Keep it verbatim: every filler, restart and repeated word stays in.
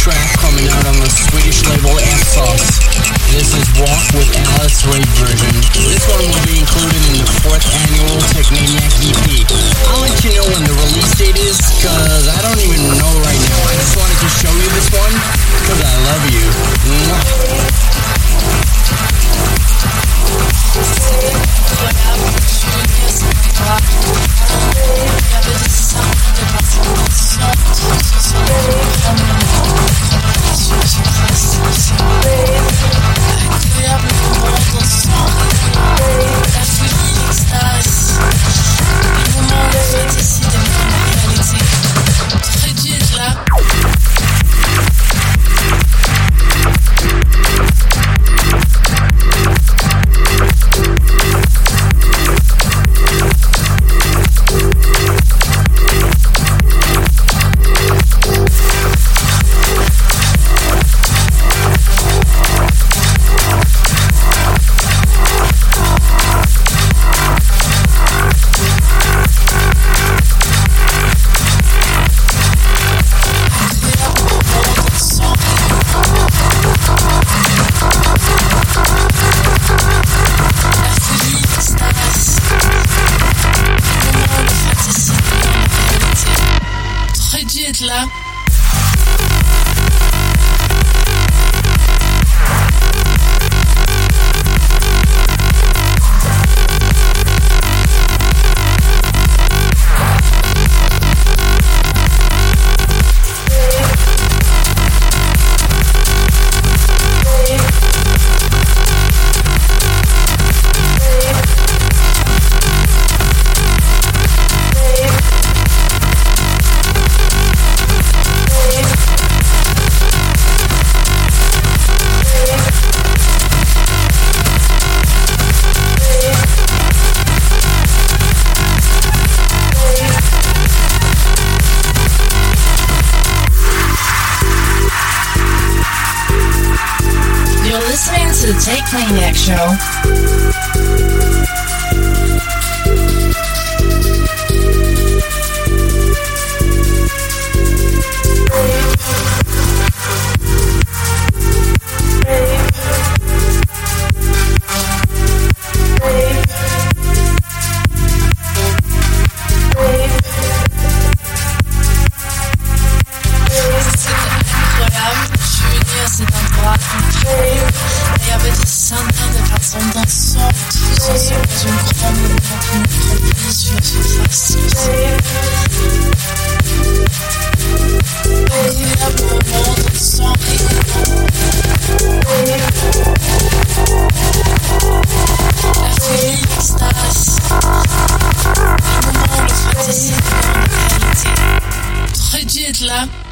track coming out on the Swedish label F-Sauce. This is Walk with Alice Rave version. This one will be included in the fourth annual Techmaniac E P. I'll let you know when the release date is, cause I don't even know right now. I just wanted to show you this one, cause I love you. To the Techmaniac Show. Là